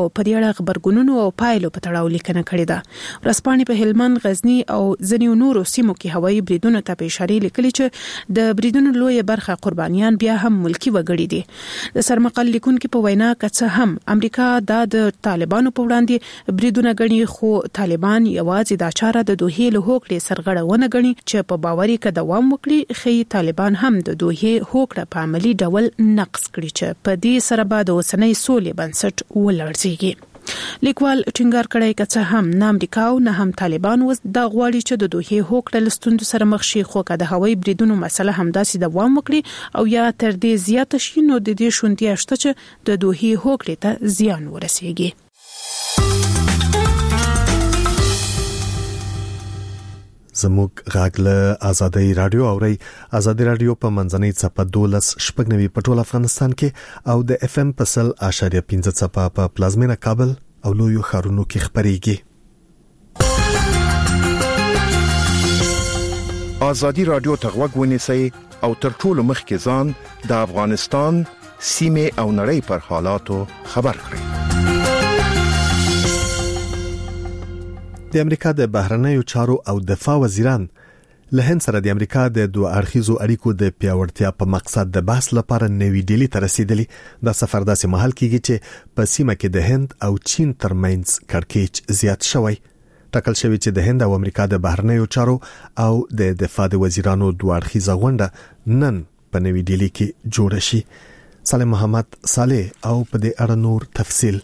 په دې اړه خبرګونونو او پایلو په تړاو لیکنه کړې ده. ورځپاڼې په هلمند، غزنی او ځینو نورو سیمو کې هوایي بریدونو ته په اشاره لیکلي چې د بریدونو لوی برخه قربانیان بیا هم ملکی وګړي دي. د سرمقال لیکونکو په وینا که هم امریکا د طالبانو په وړاندې بریدونه غني، خو طالبان یوازې د چاره د دوحې له هوکړې سرغړونه غني چې په باوري کې دوام وکړي. خي طالبان هم د دوحې هوکړه په عملی ډول نقض کړي چې په دې سره به د اوسنۍ سولې بنسټ ولړزيږي. لیکوال ټینګار کړی چې هم نه امریکا او نه هم طالبان وس د غواړي چې د دوحې هوکړه لستوند سره مخ شي، خو که د هوایي بریدونو مسله همداسې دوام وکړي او یا تر دې زیات شي نو د دې شونتیا شته چې د دوحې هوکړې ته زیان ورسیږي. زموږ غاګله آزادۍ رادیو اوري. آزادۍ رادیو په منځنۍ صفه 12.9 په ټول افغانستان کې او د اف ام په 100.5 صفه په پلازمینه کابل او لویو ښارونو کې خبريږي. آزادۍ رادیو ته غوږ ونیسئ او تر ټولو مخکې ځان د افغانستان سیمه او نړۍ پر حالاتو خبر کړئ. د امریکا د بهرنیو چارو او دفاع وزیران له هند سره د امریکا د دوه اړخیزو اړیکو د پیاوړتیا په مقصد د بحث لپاره نوې ډیلی ته رسیدلی. دا سفر داسې مهال کېږي چې په سیمه کې د هند او چین ترمنځ کړکېچ زیات شوی. ټاکل شوی چې د هند او امریکا د بهرنیو چارو او د دفاع د وزیرانو دوه اړخیزه غونډه نن په نوې ډیلی کې جوړه شي. سالم محمد صالح او په دې اړه نور تفصیل.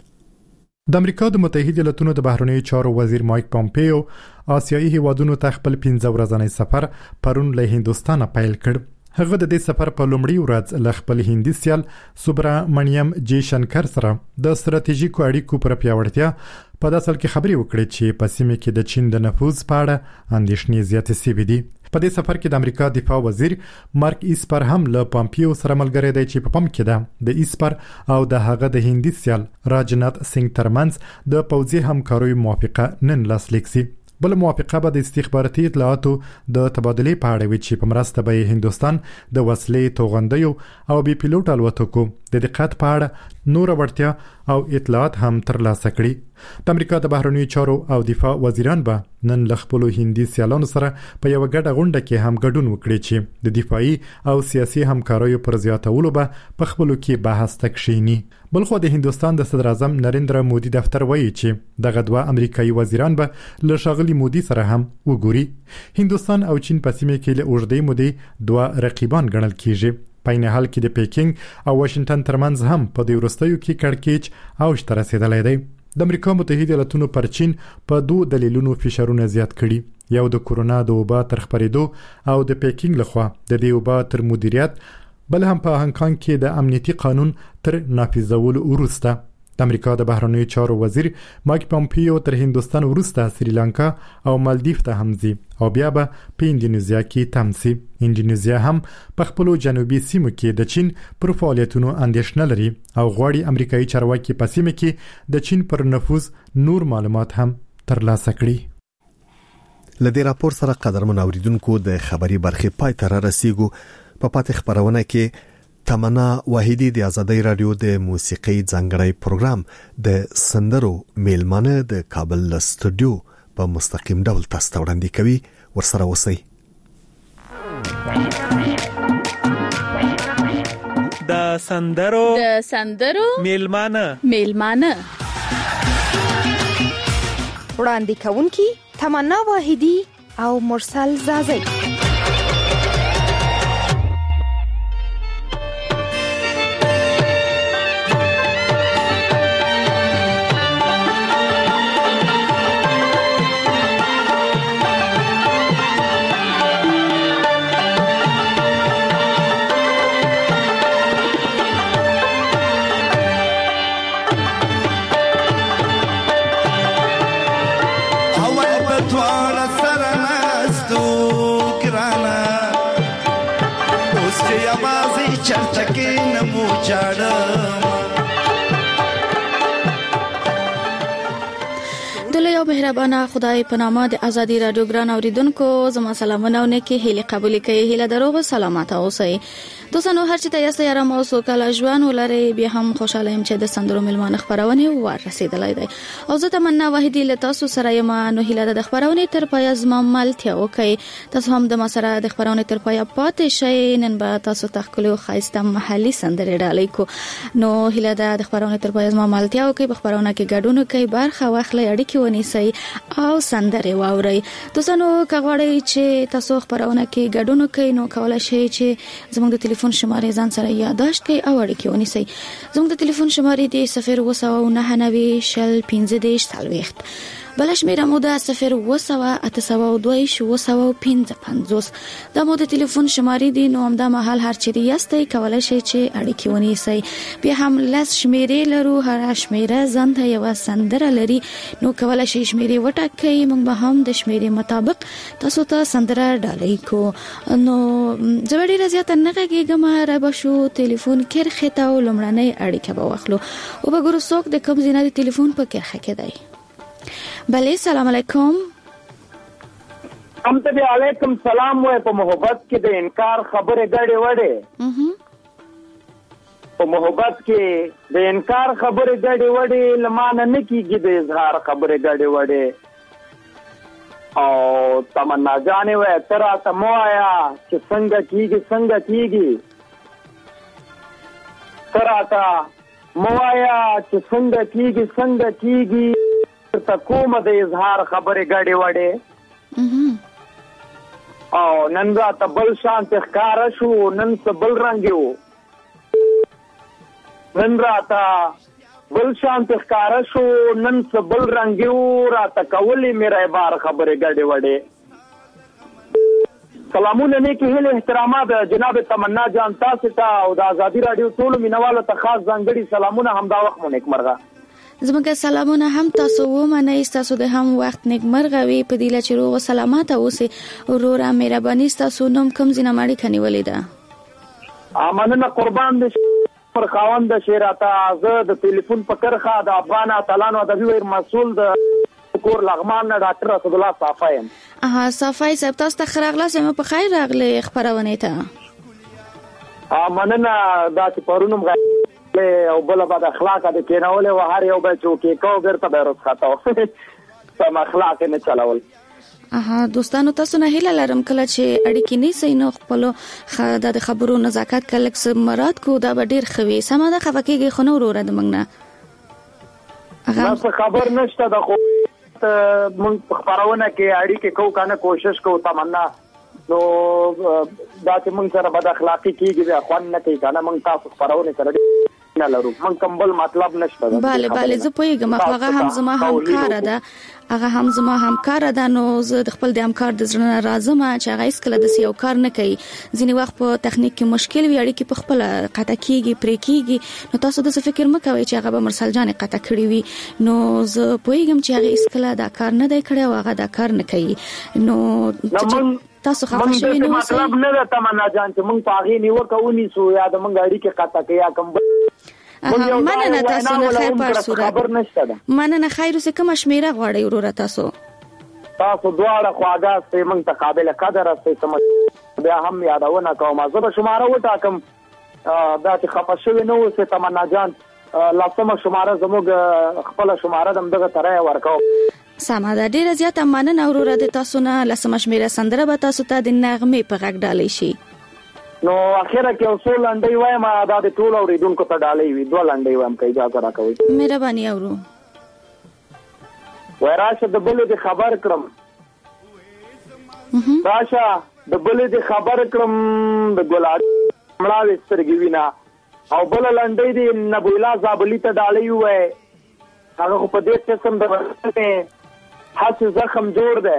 د امریکا د متحده ایالاتونو د بهرنیو چارو وزیر مایک پامپیو آسیایي هیوادونو ته خپل 15 ورځنی سفر پرون له هندستان پیل کړ. هغه د دې سفر په لومړي ورځ له خپل هندي سیال سوبرامنیم جی شنکر سره د ستراتیژیکو اړیکو پر پیاوړتیا په داسل کې خبري وکړي چې په سیمه کې د چین د نفوذ په اړه اندېښنې زیاتې شوې دي. په دې سفر کې د امریکا دفاع وزیر مارک ایسپر هم له پامپیو سره ملګری دی چې په پام کې ده د ایسپر او د هغه د هندي سیال راجنات سنگ ترمنځ د پوځي همکارۍ موافقه نن لاسلیک شي. بل موافقه به د استخباراتي اطلاعاتو د تبادلې په اړه وي چې په مرسته به هندستان د وسلې توغندیو او بي پيلوټ الوتکو د دقت په اړه نور وړتیا او اطلاعات هم ترلاسه کړي. د امریکا د بهرنیو چارو او دفاع وزیران به نن له خپلو هندي سیالانو سره په یو ګډه غونډه کې هم ګډون وکړي چې د دفاعي او سیاسي همکاریو پر زیاتولو به په خپلو کې بحث تکشيني. بلخو د هندستان د صدر اعظم نریندرا مودي دفتر وایي چې دغه دوه امریکایي وزیران به له ښاغلي مودي سره هم وګوري. هندستان او چین په سیمه کې له اوږدې مودې دوه رقیبان ګڼل کیږي. په نه حال کې د پیکینګ او واشنگټن ترمنځ هم په دې وروستیو کې کړکېچ او شتر رسیدلې دی. د امریکا متحده ایالاتونو پر چین په دوه دلیلونو فشارونه زیات کړي. یو د کورونا د وبا تر خپرېدو او د پیکینګ لخوا د دې وبا تر مدیریت، بل هم په هانګ کانګ کې د امنیتي قانون تر نافذولو وروسته. د امریکا د بهرنیو چارو وزیر مایک پامپیو تر هندستان وروسته سریلانکا او مالدیف ته هم ځي او بیا به په اندونیزیا کې تمسي. اندونیزیا هم په خپل جنوبي سیمو کې د چین پر فعالیتونو اندېښنه لري او غواړي امریکایي چارواکي په سیمه کې د چین پر نفوذ نور معلومات هم ترلاسه کړي. لدې راپور سره قدرمن اوریدونکو د خبري برخه پای ته رسیدو. په پاتې خبرونه کې تمنا واحدی د آزادۍ رادیو د موسیقي ځانګړی پروګرام د سندرو میلمانه د کابل استودیو په مستقیم ډول تاسو ته وړاندې کوي. ورسره اوسئ. د سندرو میلمانه وړاندې کوونکی تمنا واحدی او مرسل زازی. دلته مهربانه خدای په نامه د ازادي رادیو ګران اوریدونکو زما سلامونه او نیکی هیله قبول کړئ. هیله دروغ سلامات اوسئ. دوستانو هر چې تاسو یې رام او سوکاله ژوند ولري بیا هم خوشاله يم چې د سندرو ملمان خبرونه ور رسیدلای دی او زه تمنا وحیدی له تاسو سره یم نو هیله د خبرونه تر پای زما ملتیا وکي تاسو هم د مسره د خبرونه تر پای پاتې شئ نن به تاسو تخکلو خایسته محلي سندرې ډالۍ کو نو هیله د خبرونه تر پای زما ملتیا وکي په خبرونه کې ګډون کوي برخه واخلي اړیکې ونیسي او سندرې واوري دوستانو کغواړئ چې تاسو خبرونه کې ګډون کوي نو کولای شئ چې زموږ د ټلیفون شمارې ځان سره یاداشت کړئ او اړیکې ونیسئ زموږ د ټلیفون شمارې دی 029901540 بل شمیره مو ده 020882255 دا مو د ټلیفون شمارې دی نو همدا مهال هر چیرې یاستئ کولای شئ چې اړیکې ونیسئ بیا هم لس شمیرې لرو هر شمیره ځان ته یو سندره لري نو کولای شئ شمیرې وټاکئ موږ به هم د شمیرې مطابق تاسو ته سندره ډالۍ کو نو زبړې رضایت نه کېږم را بشو ټلیفون کرخه ته لمړنۍ اړیکه به واخلو او به ګورو څوک د کوم ځای د ټلیفون په کرخه کې دی بله سلام علیکم هم ته علیکم سلام وای په محبت کې د انکار خبره غړې وړې په محبت کې د انکار خبره غړې وړې لمانه نه کیږي د اظهار خبره غړې وړې او تمنا جانې وای ترا تموایا چې څنګه کیږي ترا تا موایا چې څنګه کیږي ته کومه د اظهار خبره غړې وړې او نن را ته بل شان ښکار شو نن څه بل رنګ یو نن را ته بل شان ښکار شو نن څه بل رنګ یو را ته کولې میرا بار خبره غړې وړې سلامونه نیکی هیله احترامات جناب تمنا جان تاسو ته او د ازادي رادیو ټول مینوالو ته خاص ځانګړي سلامونه همدا وخت مو نیکمرغه زموږ سلامونه هم تاسو ومنئ تاسو د هم وخت نیکمرغه وي په دې لچې روغ سلامات اوسئ وروره مهرباني تاسو نوم کوم ځینه ماړي کنيولې ده امانه قربان دې پر خاوند شیراته زه د ټلیفون په کرخه د افغان اتلانو د ویر مسول د کور لغمان نه ډاکټر رسول الله صافای صافای صاحب تاسو ته خراغله سم په خیر راغله خبرونه ته امانه دا چې پرونم او بل بعد اخلاق د کیناوله و هر یو بچو کې کو ګرته به رس خطا سم اخلاق نه چلاول دوستانو تاسو نه هیله لرم کله چې اړیکې نه سینو خپل د خبرو نزاکت کلک مراد کو دا به ډیر خوي سم ده خفکیږي خو نو وروره د مننه هغه خبر نشته د خو مونږ خبرونه کې اړیکې کو کنه کوشش کو تمنا نو دا چې مونږ سره بد اخلاقی کیږي اخوان نه کوي کنه مونږ تاسو خبرونه سره نه لرو مونږ کوم بل مطلب نشته bale زه پوهیږم هغه هم زما همکار ده نو زه د خپل د همکار د زړه راځم چې هغه هیڅ کله د یو کار نه کوي ځینې وخت په تخنیک کې مشکل وي اړیکې په خپل قطع کیږي پرې کیږي نو تاسو د فکر مکوئ چې هغه به مرسل جان قطع کړی وي نو زه پوهیږم چې هغه هیڅ کله دا کار نه دی کړی او هغه دا کار نه کوي نو تاسو خفه شوئ نو مطلب نه ده تمنا جان چې مونږ پاغي نیو کوونی سو یا د مونږ اړیکې قطع کیا کوم مننه تاسو نه خیر پر صورت مننه خیر اوسه کوم شمیره غواړی وروره تاسو دواړه خواږه سه مونږ ته قابل قدر سه سم بیا هم یادونه کوم زه به شماره وټاکم دا چې خپه شوی نو سه تمنا جان لاسمه شماره زموږ خپل شماره دغه ترې ورکاو سمه ده ډیره زیاته مننه وروره د تاسو نه لاسمه شمیره سندره به تاسو ته د نغمه په غږ ډالۍ شي نو اخیره کې اصول لنډي وایم دا د ټول اوریدونکو ته ډالۍ وي دوه لنډي وایم کې اجازه راکوي مهرباني اورو وراشه د بل د خبر کړم راشه د بل د خبر کړم د ګلاد مړاوي سترګې وینا او بل لنډي د نبولا زابلی ته ډالۍ وای هغه په دې قسم د ورته حس زخم جوړ ده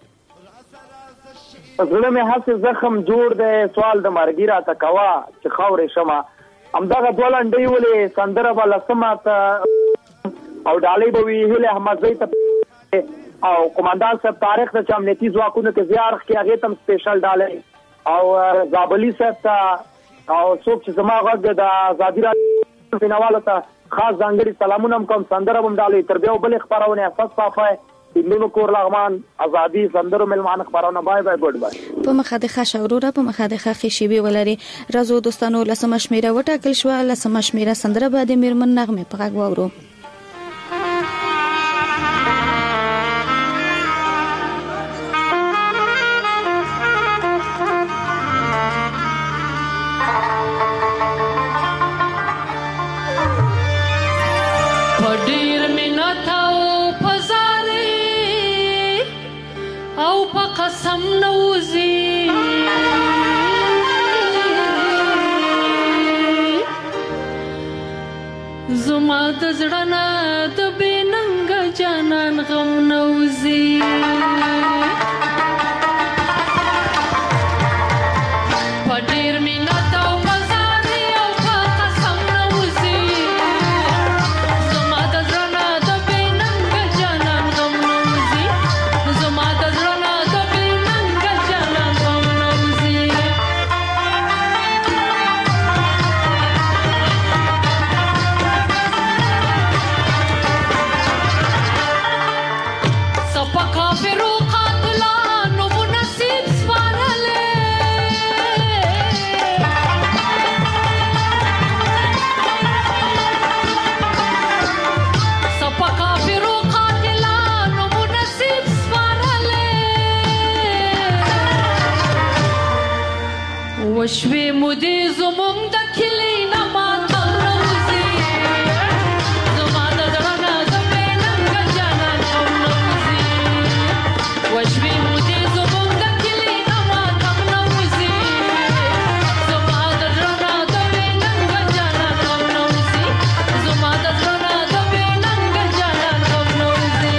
زړه مې حس زخم جوړ ده سوال د مرګی را تکوا چې خاورې شمه همدغه دولنډي ولې سندره بل سماته او ډالۍ به وی هله احمد زئی ته او قومندان صاحب تاریخ د چمنتی ځواکونو کې زیارخ کې هغه تم سپیشل ډالۍ او زابلی صاحب ته او څوک چې زما غږ د ازادي راډیو نوالو ته خاص ځانګړي سلامونه کوم سندره هم ډالۍ تر بیا بل خبرونه اساس صافه سندونو کور لغمان ازادي سندرو ملمان خبرونه بای ګډ بای په مخاده ښه شورورا په مخاده ښه شیبي ولري رازو دوستانو لسمه شمیره وټاکل شو لسمه شمیره سندره باندې میرمن نغمه په غږ وورو زما د زړه د بننګ جانان غم نوزي پډیر مینا تا بازاري او قسم نوزي زما د زړه د بننګ جانان غم نوزي زما د زړه د بننګ جانان غم نوزي وشوي مودي زموږ د کلی نه ماته نوزي زما د زړه د بننګ جانان غم نوزي وشوي مودي زموږ د کلی نه ماته نوزي زما د زړه د بننګ جانان غم نوزي زما د زړه د بننګ جانان غم نوزي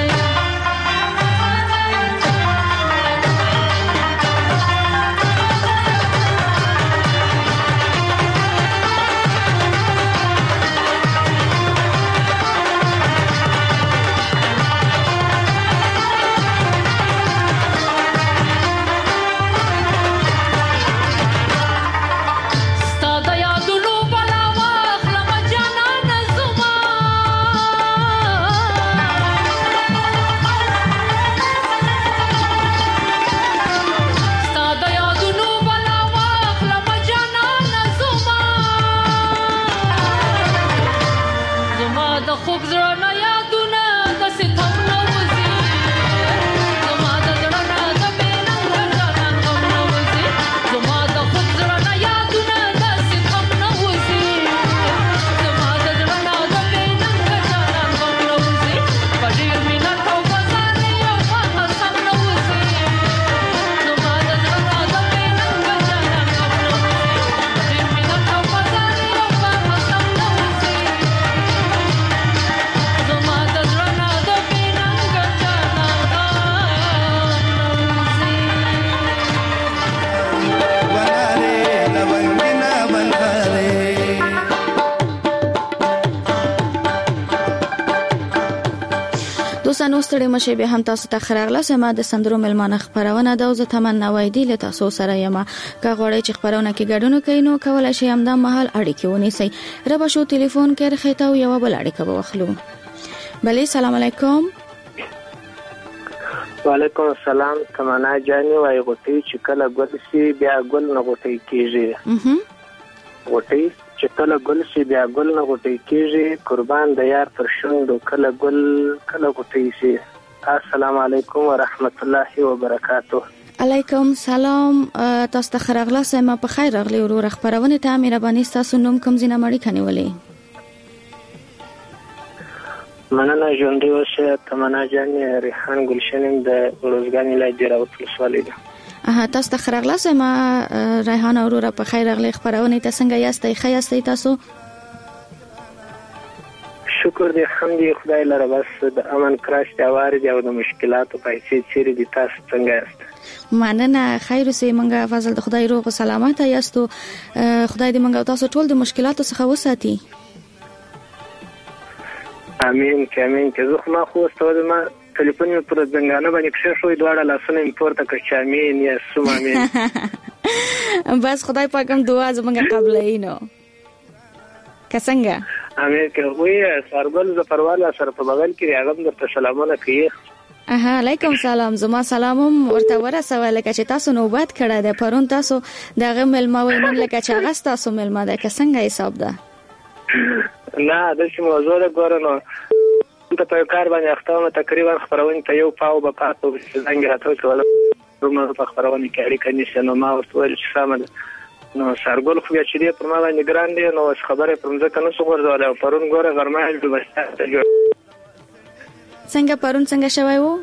دوستانو ستړي مشه به هم تاسو ته خراغله سما د سندرو ملمانه خبرونه د اوزه تمنا وایدي له تاسو سره یم که غوړی چې خبرونه کې ګډون کینو کولای شي هم د محل اړیکې ونیسي رب شو ټلیفون کې رخته او یو بل اړیکه به واخلو بله سلام علیکم وعلیکم السلام تمنا جاني وای غوټي چې کله ګل سي بیا ګل نه غوټي کیږي غوټي چې کله ګل سي بیا ګل نه غوټي کیږي قربان د یار پر شوندو کله ګل کله غوټي سي السلام علیکم ورحمت الله وبرکاته علیکم سلام تاسو ته خراغله سم په خیر راغلی ورو خبرونه ته امیر بانی تاسو نوم کوم زینه مړی کني ولې مننه ژوندۍ اوسه تمنا جاني ریحان ګلشنم د روزګان ولایت جراوت ولسوالۍ تاسو ته خراغله سم ریحان اورور په خیر راغلی خبرونه ته څنګه یاستئ خیاستئ تاسو شکر دې حمدي خدای لره بس د امن کراش د وارد او د مشکلاتو پیسې چیرې دي تاسو څنګه یاست مننه خیر اوسئ منګه فضل د خدای روغ سلامت یاستو خدای دې منګه تاسو ټول د مشکلاتو څخه وساتي امين کامین که زه خو ما خو ستوده ما ټلیفون یې پر څنګه باندې کښې شوې دواړه لاسونه یې پورته کړ چې امین یا سم امین بس خدای پاک هم دعا زموږ قبلې نو که څنګه امین که وې سرګل ز پرواله سره په بغل کې هغه درته سلامونه کوي علیکم سلام. زما سلامم ورته ورسوه لکه چې تاسو نوبت کړی دی پرون تاسو دغه ملما وینم لکه چې هغه تاسو ملما ده که څنګه حساب ده؟ نه د شي موضوع ده ګورنو ته په کار باندې اختامه تقریبا خبرونه ته یو پاو به پاتو څنګه راته ولا رومه په خبرونه کې اړیکه نشته نو ما ورته ویل چې سم ده نو سرګل خو بیا چې دی پر ما باندې ګران دی نو خبره پر ځکه نو څو ورځول پرون ګوره غرمه د بسته څنګه پرون څنګه شوی وو؟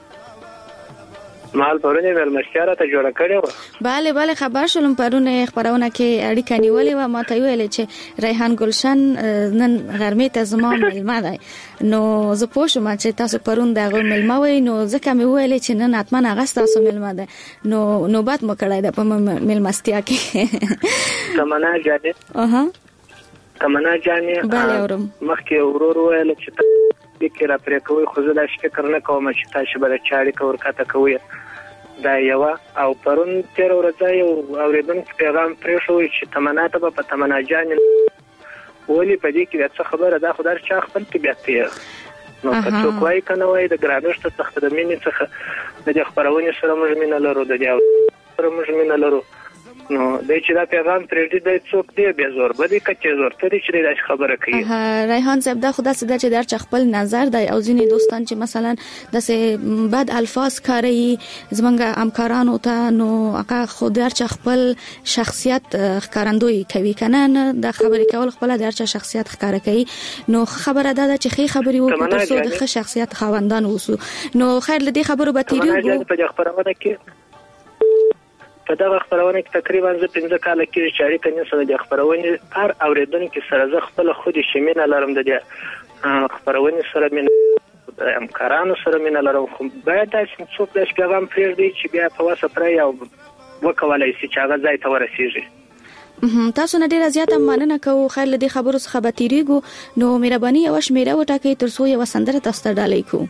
مال پرونه ولمشکاره ته جوړ کړو. bale خبر شولم پرونه خبرونه کې اړیکه نیولې و ما ته ویل چې ریحان گلشن نن غرمه ته زما ملما ده نو زه پوښتم چې تاسو پرون دغه ملما وای نو ځکه مې ویل چې نن اتمن هغه تاسو ملما ده نو نوبت مو کړای ده په ملمستیا کې. تمنا جانې تمنا جانې مخکې ورور ویل چې کې را پرې کوي خو زه دا فکر نه کوم چې تاسو به چاري کور کاته کوي دا یو او پرون تیر ورځ یو اوریدونکو پیغام پرې شو چې تمنا ته په تمنا جان ولې په دې کې څه خبره ده خو در چا خپل طبيعت دی نو که څوک وایي کنه وایي د ګرانښت څخه د مینې څخه د خبرونې سره موږ مینه لرو د دې سره موږ مینه لرو نو د چې دا پیغام پرې دی څوک دی به زور بده کچې زور ته چې دا خبره کوي. ریحان صاحب دا خدا سده چې در خپل نظر دی او ځینې دوستان چې مثلا داسې بد الفاظ کاروي زمونږ همکارانو ته نو هغه خود در خپل شخصیت ښکارندوی کوي کنه د خبرې کول خپل در شخصیت ښکار کوي نو خبره ده چې خې خبرې وکړو تاسو د ښه شخصیت خاوندان اوسو نو خیر لدی خبرو به تیریږي په خبرونه کې په دا خبرونه کې تقریبا 15 کال کې چې اړیکه نسره د خبرونه هر اوریدونکو سره زه خپل خودي شمینه لرم د خبرونه سره من همکارانو سره من لرم خو باید چې څوک د پیغام پرېږدي چې بیا په واسه پرې او وکولای شي چې هغه ځای ته ورسیږي. تاسو نه ډیره زیاته مننه کوم خیر لدی خبرو څخه به تیریږو نو مهرباني او شمیره وټاکئ ترڅو یو سندره تاسو ته ډالۍ کو.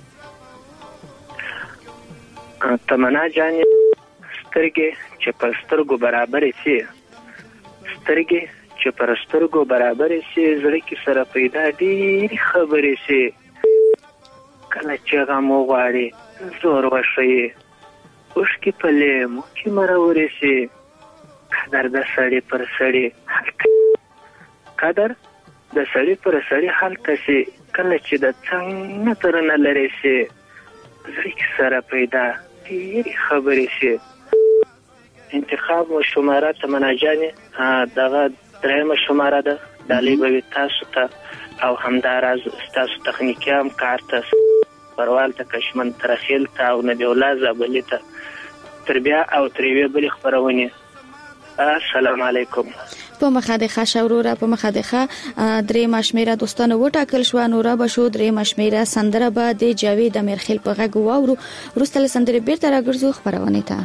تمنا جان سترګې چې پر سترګو برابر شي سترګې چې پر سترګو برابر شي زړه کې سره پیدا دي خبرې شي کله چې غم وغواړي زور وشي اوښکې په لیمو کې مرورې شي قدر د سړي پر سړي قدر د سړي پر سړي هلته شي کله چې د څنګه تر نه لري شي زړه کې سره پیدا دي خبرې شي. انتخاب و شماره تمنا جانې دغه درېمه شماره ده ډالۍ به تاسو ته او همداراز تاسو تخنیکي هم کار ته پروال ته کشمن ترخیل ته او نبی الله زابلی ته تربیه او تربیه بلی خبرونه. السلام علیکم. په مخادخه شوروره په مخادخه درې مشمیره دوستانو وټاکل شو نو را به شو درې مشمیره سندره به د جاوید امیرخیل په غږ واورو وروسته سندره بیرته راګرځو خبرونه ته.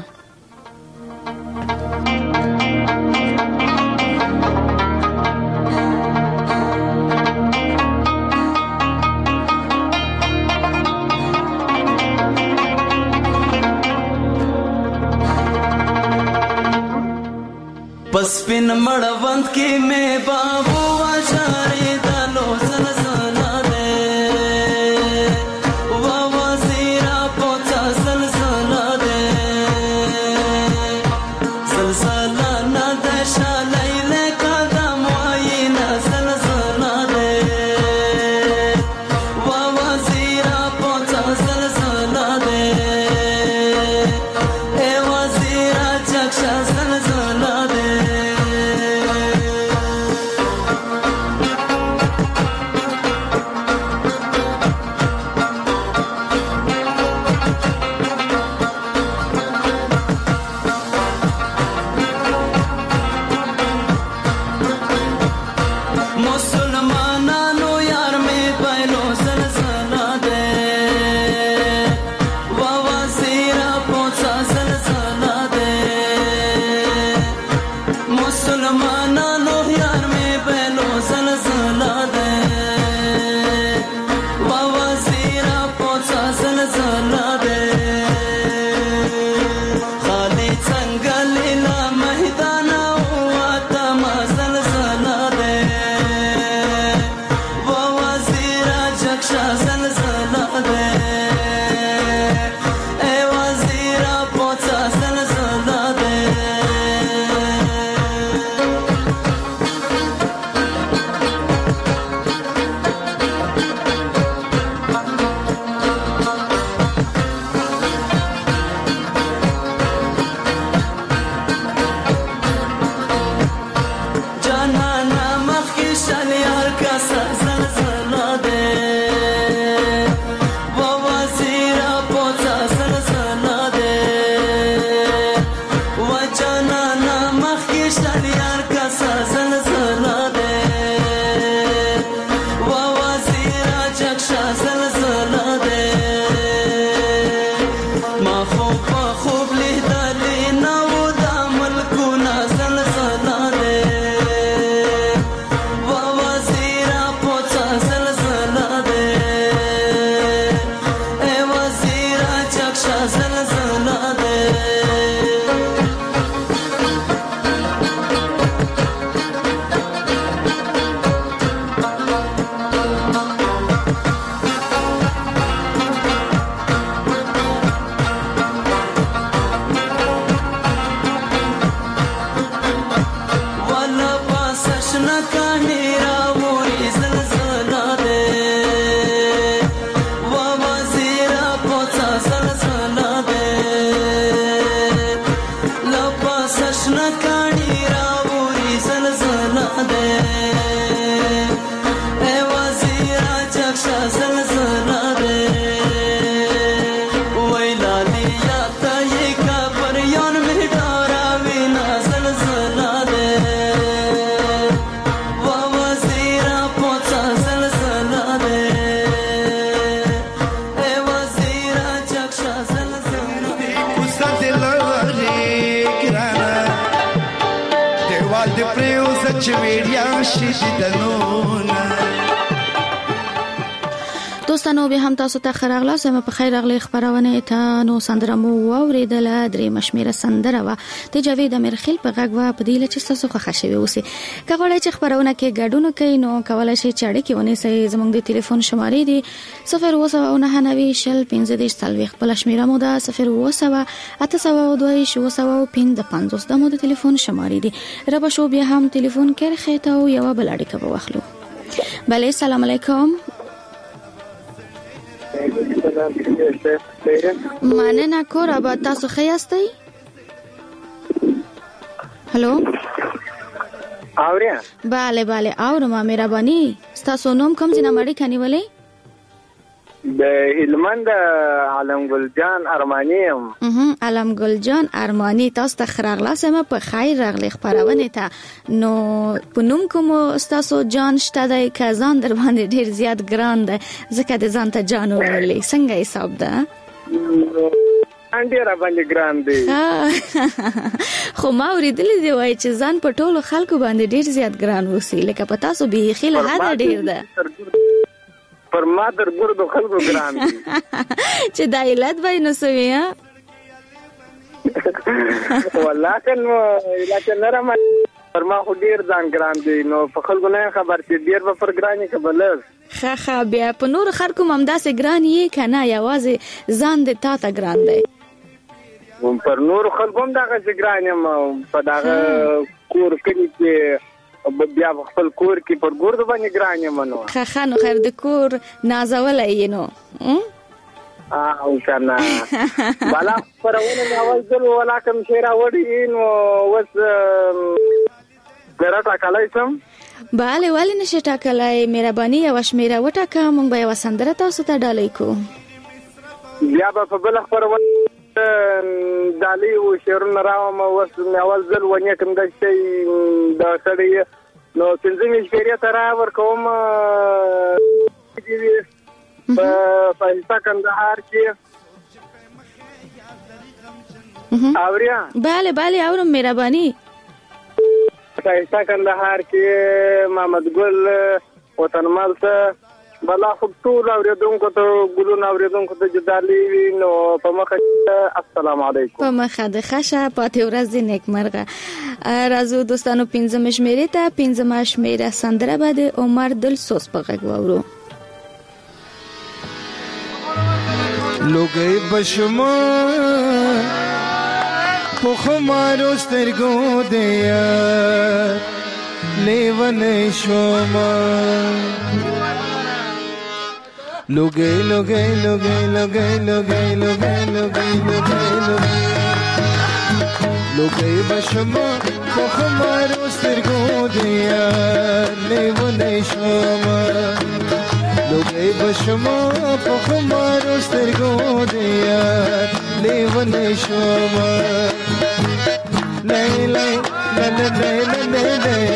پس پن مړوند کې مې بابو واشارې دلو زلزلہ دے وا وزیرا پوتا زلزلہ دے زلزلہ نہ دشا لیلے قدم واینا زلزلہ دے وا وزیرا پوتا زلزلہ دے اے وزیرا چکشا زلزلہ دے چې ویډیا شي دلونه دوستانو به هم تاسو ته خراغلا سم په خیر اغلی خبرونه ته نو سندرمو اوریدل درې مشمیره سندره وا د جاوید امرخیل په غږ وا په دیله چې تاسو خوښ شوي اوسې کغړی چې خبرونه کې ګډون کوي نو کولای شي چې اړیکې ونی سي زموږ د ټلیفون شمارې دي 0299015 بل شمیره مو ده 0298875 د مو د ټلیفون شمارې دي رب شو بیا هم ټلیفون کې خېته او یو بل اړیکه به واخلو بله السلام علیکم مننه کور آباد تاسو ښه یاستئ هلو اوریا bale bale اورم مهرباني تاسو نوم کوم ځای نه مړی کني ولې د هلمند علم ګل جان ارمانی علم ګل جان ارمانی تاسو ته خراغلا سم په خیر راغلی خبرونه ته نو پونم کوم تاسو جان شته د کزان در باندې ډیر زیات ګران ده ځکه د ځان ته جان ورلې څنګه حساب ده انډیر باندې ګران دی خو ما ورېدلې دی وای چې ځان په ټولو خلکو باندې ډیر زیات ګران وسی لکه په تاسو به خېله هدا ډیر ده پر ما در ګردو خلکو ګران دي چې د علت وای نو سوي ها والله کنه علاقه نرم پر ما خو ډیر ځان ګران دي نو په خلکو نه خبر چې ډیر به پر ګرانی کبلز خا بیا په نور خلکو ممداسه ګران یې کنه یوازې ځان د تا ته ګران دی پر نور خلکو هم دغه ګران یم په دغه کور کې چې بیا خپل کور کې پر ګورد باندې ګران یم نو خا نو خیر د کور نازول یې نو او کنه بالا پرونه اول ځل ولاکم شیرا وړي نو وس ګرټا کلایسم bale ولی نشه ټاکلای مهرباني او شمیره وټاکه مونږ به وسندره تاسو ته ډالۍ کو بیا په بل خبرونه دالي او شیرونه راوم وس اول ځل ونی کوم د شي د سړی نو څنګه شمیره ترا ور کوم په پایستا کندهار کې اوریا bale اورم مهرباني پایستا کندهار کې محمد ګل وطنمال ته بلا خود ټول اوریدونکو ته ګلون اوریدونکو ته جدالي نو په مخه السلام علیکم په مخه د خشه پاتې ورځ د نیکمرغه راځو دوستانو 15 مشمیره ته 15 مشمیره سندره بعد عمر دلسوز په غږ وورو لوګي بشما په خمارو سترګو دیا لیون شوما لوګي لوګي لوګي لوګي لوګي لوګي لوګي لوګي بشما په خمارو سترګو دیا لیون شوما لوګي بشما په خمارو سترګو دیا لیون شوما لای لای لای لای لای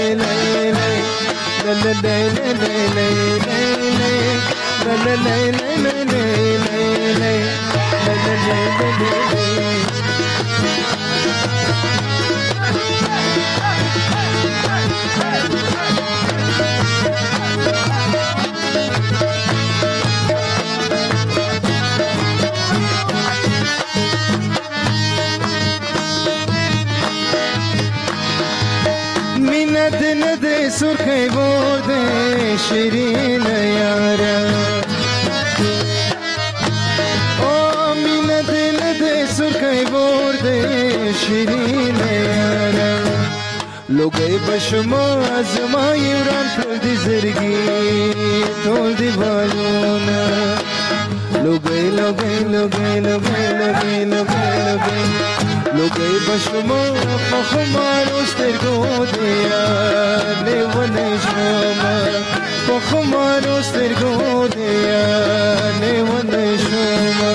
سرخی بود شیرین یارا آمین دل ده سرخی بود شیرین یارا لوگی بشما از ما یوران تول دی زرگی تول دی بالونا لوگی لوگی لوگی لوگی لوگی لوگی لوگی لوگی بشما خمارو سترگو دیا لیون شما خمارو سترگو دیا لیون شما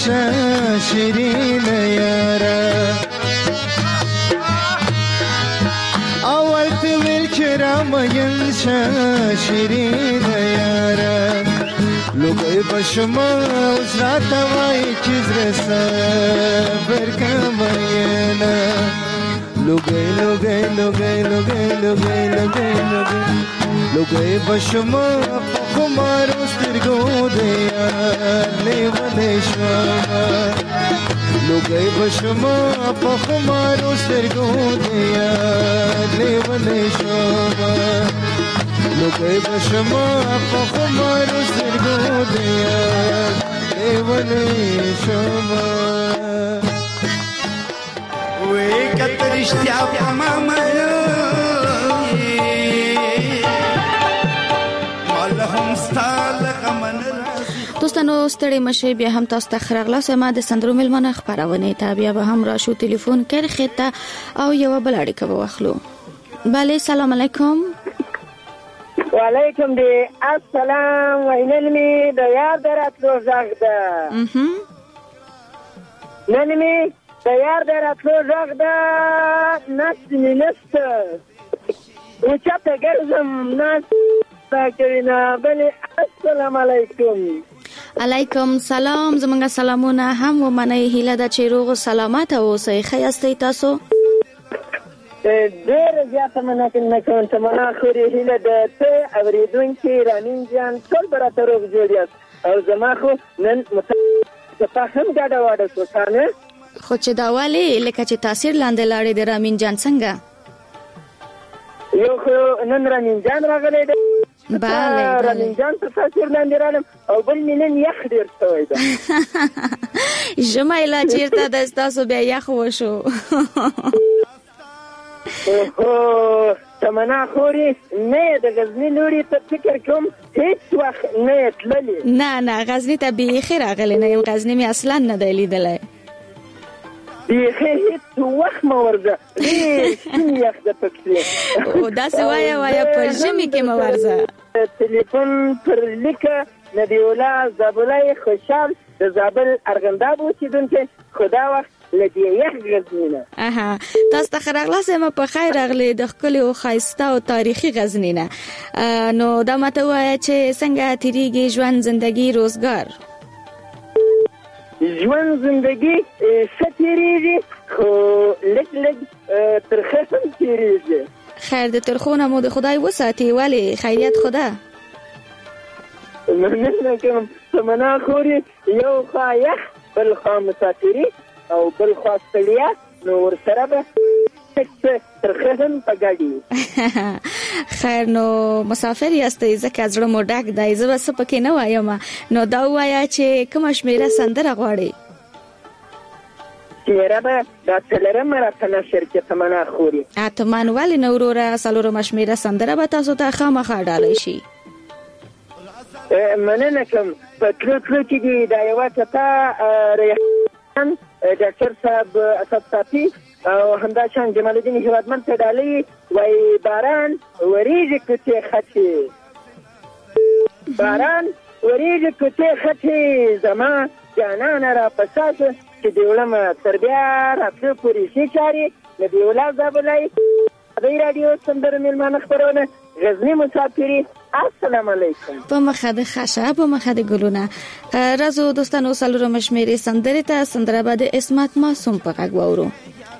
شیرین یارا اول تو ویل کرام شیرین یارا لوگای بشما وزرات وای چیز رسا برکماینا لوگای لوگای لوگای لوگای لوگای لوگای لوگای بشما خمار سترګو دیا لیوانه شما لوگای بشما خمار سترګو دیا لیوانه شما لوگای بشما خمار سترګو دیا لیوانه شما وې کترشتیا په ماما دوستانو ستړي مشه بیا هم تاسو ته خرغلا سما د سندرو ملمنه خبرونه ته بیا به هم راشو ټلیفون کړي خته او یو بل اړیکه به واخلو. bale سلام علیکم. وعلیکم دی السلام وینل می د یار دراتلو زغ ده نن می د یار دراتلو زغ ده نفس می نفس او چاته ګرځم ناس تاکرینا بله السلام علیکم. علیکم سلام. زمونږ سلامونه هم و منې هیله ده چې روغ سلامت اوسئ. ښه یاستئ تاسو؟ ډېره زیاته مننه کوم چې منا خوري هیله ده ته اورېدونکي رامین جان ټول به راته روغ جوړ یاست او زما خو نن تفاهم ګډه واډه سوچانه خو چې دا ولې لکه چې تاثیر لاندې لاړې د رامین جان څنګه یو خو نن رامین جان راغلی دی بله رامین جان په تاثیر لاندې رالم او بل مې نن یخ ډېر شوی ده ژمی لا چېرته ده ستاسو بیا یخ وشو تمنا خوري نه د غزنی لوري ته فکر کوم هیڅ وخت نه تللی نه غزنی ته بیخي راغلی نه یم غزنی مې اصلا نه دی لیدلی بیخي هیڅ وخت مه ورځه ډېر شین یخ ده پکې او داسې وایه په ژمي کې مه ورځه تلیفون پر لیکه نبی الله زابلای خوشحال د زابل ارغنداب اوسېدونکی خو دا وخت لدی یخ غزنی نه تاسو ته خرغلاس ما په خیر راغلی د ښکلي او ښایسته او تاریخي غزنی نه نو دا ماته وایه چې څنګه تیریږي ژوند زندگی روزګار ژوند زندگی ښه تیریږي خو لږ ترخه هم تیریږي خیر د ترخونه مو د خدای وساتي ولې خیریت خدا مننه کوم تمنا خوري یو خوا یخ بل خوا مسافري او بل خوا ستړیا نو ورسره به ترخه هم په ګاډي خیر نو مسافر یاستئ ځکه زړه مو ډک دی زه به څه پکې نه وایم نو دا ووایه چې کومه شمېره سندره غواړئ شمېره به دا څلورمه راته نشر کې تمنا خوري اتمان ولې نه وروره څلورمه شمېره سندره به تاسو ته خامخا ډالۍ شي مننه کوم په تلو کې دي دا یوه چته ریحان ډاکټر صاحب اسد صافي او همداشان جمال الدین هیوادمند ته ډالۍ وایي باران وریږي کوڅې خټې باران وریږي کوڅې خټې زما جانانه راپساته چې د وړمه تر بیا راتلو پورې ښې چارې نبي الله زابلای ادای رادیو سندرو مېلمانه خپرونه غزنی مسافري السلام علیکم په مخه د خاشه په مخه د ګلونه راځو دوستانو څلورمه شمېرې سندرې ته سندره به د عصمت معصوم په غږ واورو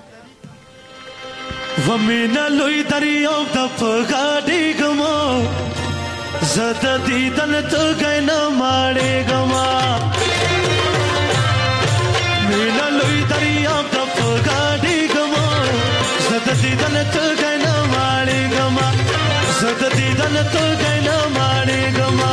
ومینا لوی دریاب د پغاډي ګما زړه دیدن ته غینا ماړې ګما مینا لوی دریاب د پغاډي ګما زړه دیدن ته غینا ماړې ګما زړه دیدن ته غینا ماړې ګما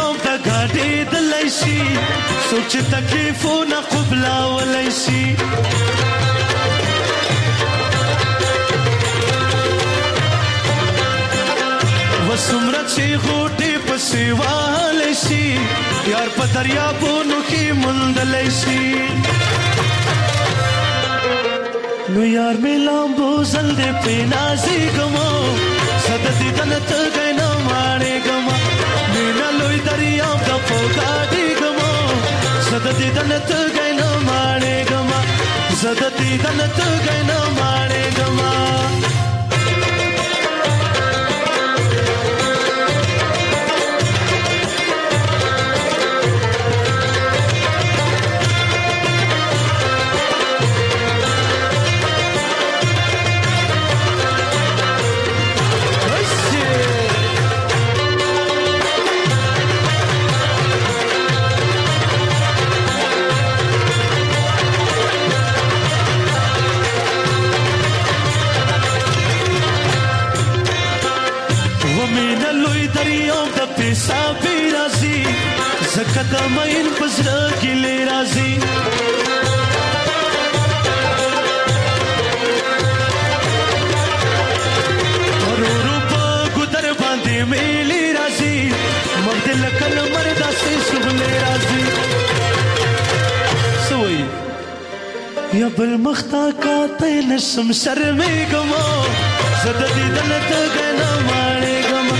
دريام د غاډي د لایشي سوچ تکلیفونه قبلا ولایشي وسمره چې غوټي پسې والشي یار په دریابونو کې مندلشي نو یار ملامبو زل دې په نازي ګمو سددي دنت غنا ماړې ګما مینا لوی دریاب د پوغاډي ګمو سددي دنت غنا ماړې ګما سددي دنت غنا ماړې ګما صافي رازي زکت مین پزړه کې لې رازي ورورو په ګدر باندې ملي رازي مرد لکل مردا سي سغلې رازي سوي یا بل مختا کا ته نسم شرمې ګمو زددي دلته غنا ماړې ګمو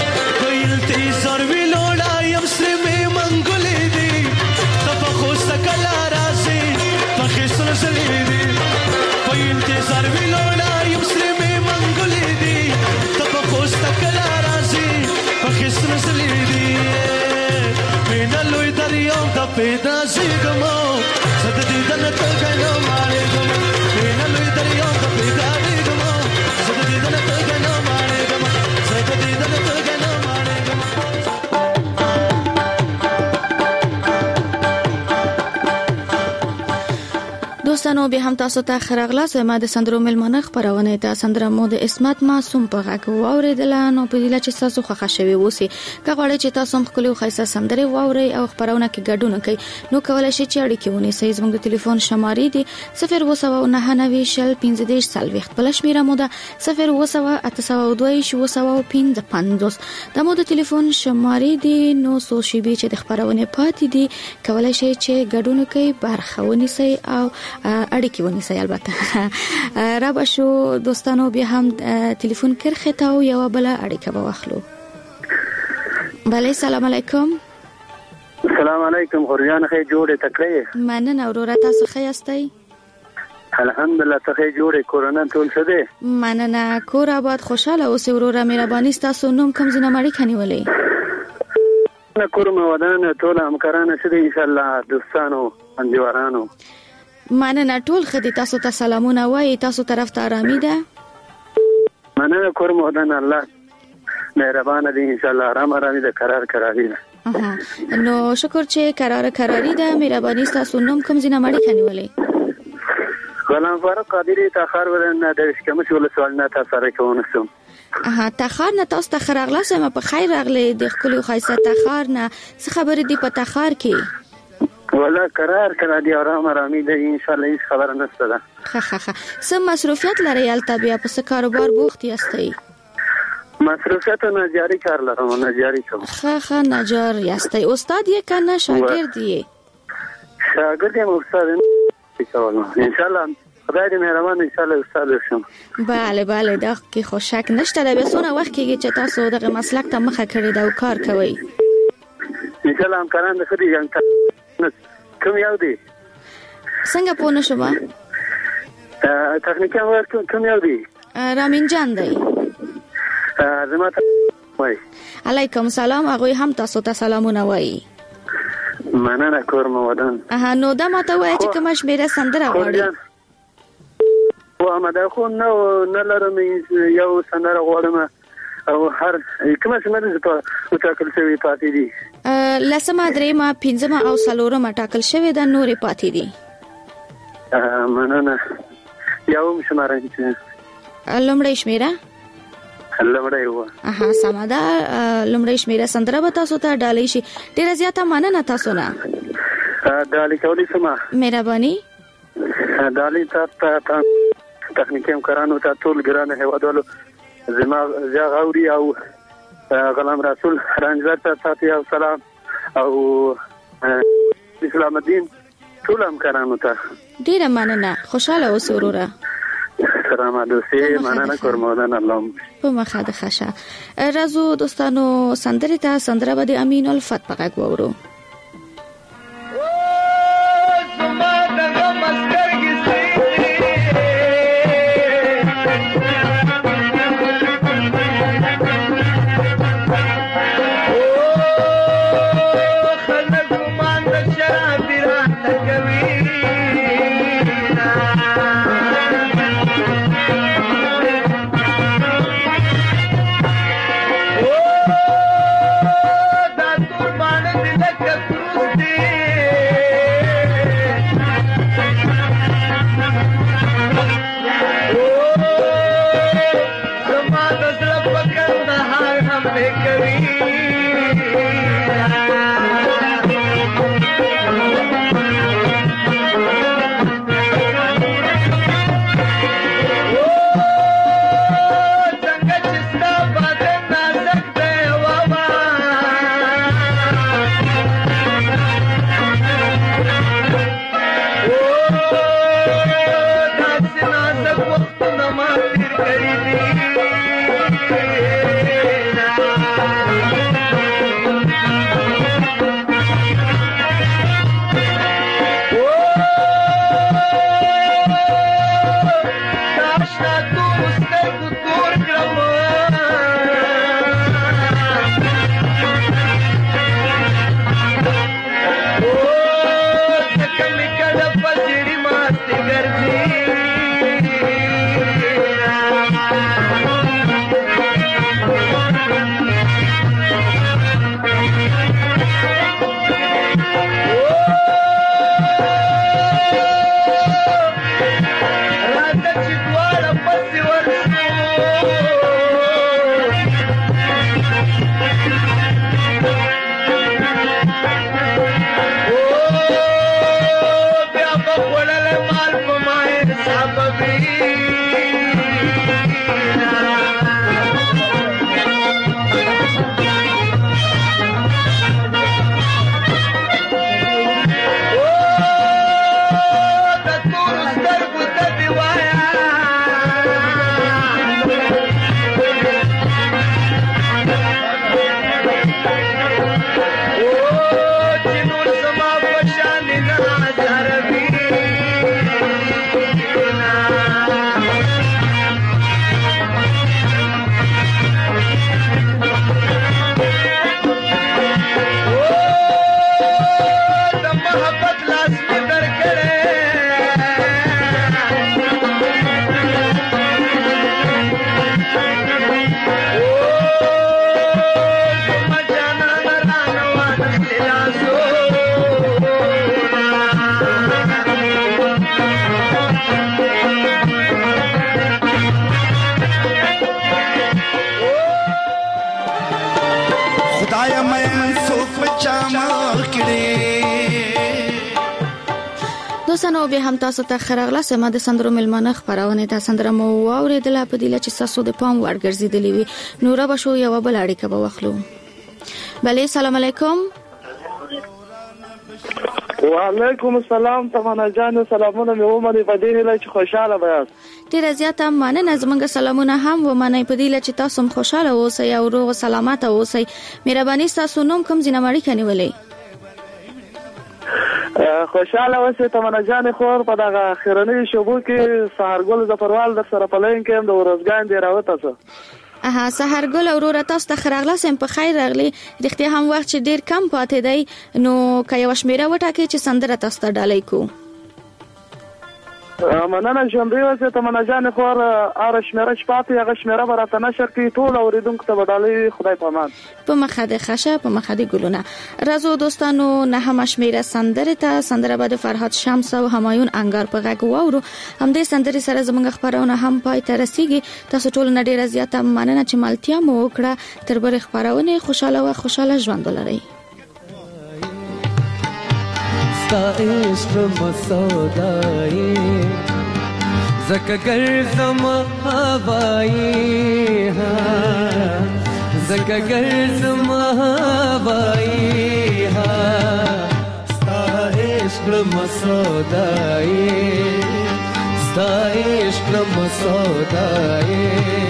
سروي لوړا یم سرمه منګولې دي تفخو سکلا راسي فخسل سلې دي پوینته سروي لوړا یم سرمه منګولې دي تفخو سکلا راسي فخسل سلې دي مینا لوی دریاو د پیدا سي ګمو سددي دنت غنا ماړې ګمو مینا لوی دریاو د پیدا دي ګمو سددي دنت غنا ماړې ګمو سددي دنت غنا ماړې ګمو دوستانو به هم تاسو ته خراغلا زما د سندرو ملمنه خبرونه د سندره مو د اسمت معصوم په غږ واوریدل نو په دې چې تاسو خوښ شوي وسی کغړی چې تاسو هم خپل خیسه سندره واوري او خبرونه کې ګډون کوي نو کولای شئ چې اړیکه ونیسئ زموږ د ټلیفون شمارې دي 02990 بل شمیره مو ده 0208822 د مو د ټلیفون شمارې دي نو سوشي به چې د خبرونه پاتې دي کولای شئ چې ګډون کوي برخه ونیسئ او اړیکه ونیسئ البته را بشو دوستانو بیا هم ټلیفون کرخه تا او یو بل اړیکه واخلو بله سلام علیکم السلام علیکم خورجان خې جوړه تکړه مننه اورورا تاسو ښه یاستئ الحمدلله ته جوړه کورونه ټول څه دي مننه کور آباد خوشاله اوسئ اورورا مهرباني تاسو نوم کوم ځنه مړی کني ولې نه کورم ودان ټول همکارانه څه دي ان شاء الله دوستانو اندیوارانو مننه ټول خدي تاسو ته سلامونه وای تاسو طرف ته آرامي ده مننه کورم ودان الله مهربان دي ان شاء الله آرامي ده قراری ده نو شکر چې قراری ده مهرباني تاسو نوم کوم ځنه مړی کني ولې غلام فاروق قادری تاخر ورنه د شکمش ول سوال نه تاسو راکونسم تاخر نه تاسو ته خراغلا سم په خیر راغلی د خپل خیسه تاخر نه څه خبره دی په تاخر کې ولا قرار دي آرامي ده ان شاء الله هیڅ خبر نشته ده ها سم مصروفیت لري البته بیا په کاروبار بوخت یاستئ مصروفیت نه جاری کار لرم نه جاری کوم ها نجار یاستئ استاد یې کنه شاګرد یې شاګرد یم استاد ان شاء الله خدای دې مهربان ان شاء الله استاد شم bale دا کې خوشک نشته د بسونه وخت کې چې تاسو دغه مسلک ته مخه کړی دا کار کوي ان شاء الله هم کاران د خدي ځان کوم یو دی څنګه پونه شوما تخنیکي ورته کوم یو دی رامین جان دی زما ته وای علیکم سلام هغه هم تاسو ته سلامونه وای مننه کورم ودان نو دا ماته وای چې کوم شمیره سندره غواړي و ما دا خو نو نه لرم یو سندره غواړم او هر کومه سندره چې په ټاکل شوی پاتې دي لسمه درېمه پنځمه او څلورمه ټاکل شوی د نورې پاتې دي مننه یو شماره چې لومړی شمیره لمړی و. سماده لمړی شمیره سندره به تاسو ته ډالۍ شي. ډیره زیاته مننه تاسو نه. ډالۍ کولی سم. مهرباني. ډالۍ ته تخنیکی همکارانو ته ټول ګران هیوادوالو زما زیاغ اوري او غلام رسول رنجبر ته ساتي او سلام او اسلام الدین ټول همکارانو ته ډیره مننه. خوشاله اوسئ وروره. سلام دوستي مننه کوم الله په مخه د خشه. راځو دوستانو سندره ته سندره به د امین الفت په غږ وورو. دوستانو به هم تاسو ته خراغله سم د سندرو ملمانه خبرونه د سندره مو اوریدله په دله چې تاسو د پام ورګرځیدلی وي. نور به شو یو بل اړیکه به واخلو. بله سلام علیکم. وعلیکم السلام تمنا جان سلامونه مې ومني په دې لای چې خوشاله بیاست. ډیر زیاته مننه زمونږ سلامونه هم ومني په دې لای چې تاسو خوشاله اوسئ او روغ سلامت اوسئ. مهرباني تاسو نوم کوم ځینمړی کنيولې؟ خوشاله اوسئ تمنا جان خور په دغه خیرنی شوبو کې سهارګل ظفروال در سره پلین کې د ورځګان دی راوته څه. سهارګل اورور تاسو ته خراغله سم په خیر راغلی. رښتیا هم وخت چې ډیر کم پاتې دی نو که یو شمیره وټاکي چې سندره تاسو ته ډالۍ کو. مننه ژوندۍ اوسې تمنا جانې خور هغه شمېره چې پاتې هغه شمېره به راته نشر کړي ټول اورېدونکو ته به ډالۍ خدای په امان. په مخه د خشه په مخه د ګلونه. راځو دوستانو نهمه شمېره سندره ته سندره به د فرهاد شمس او همایون انګار په غږ واورو. همدې سندرې سره زموږ خبرونه هم پای ته رسیږي. تاسو ټول نه ډېره زیاته مننه چې ملتیا مو وکړه. تر بلې خبرونه خوشاله ژوند ولرئ. ستا عشق مسودایی زکه ګرځم هوایی زکه ګرځم هوایی ستا عشق مسودایی ستا عشق مسودایی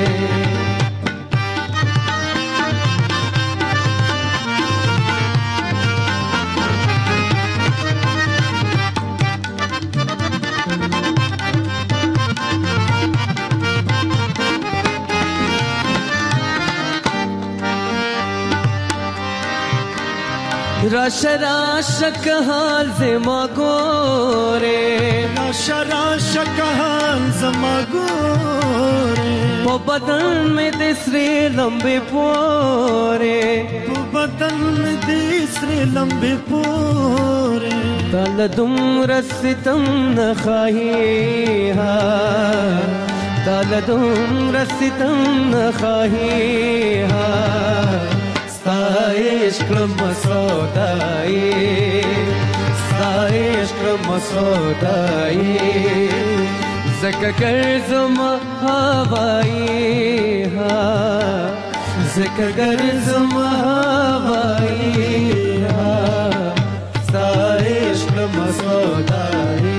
राशा कहाल ज़मा गोरे राशा कहाल ज़मा गोरे वो बदन में तीसरे लंबे पोरे वो बदन में तीसरे लंबे पोरे तल तुम रसितम न खाही हा तल तुम रसितम न खाही हा इश्क मसौदाई सा इश्क मसौदाई ज़का गर्ज़म हवाई हा ज़का गर्ज़म हवाई हा सा इश्क मसौदाई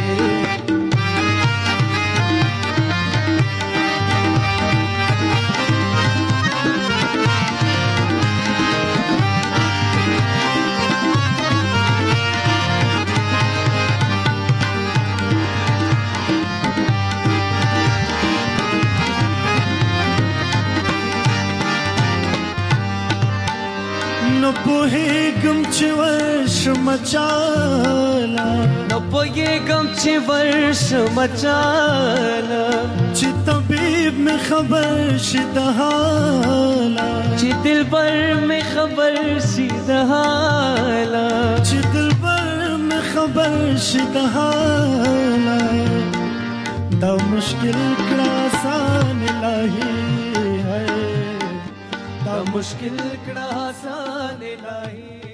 چې ورش مچالا نو پوهېږم چې ورش مچالا چې طبيب مې خبر شي د حالا چې دلبر مې خبر شي د حالا چې دلبر مې خبر شي د حالا دا مشکل کړه آسان الهي ہے دا مشکل کړه آسان الهي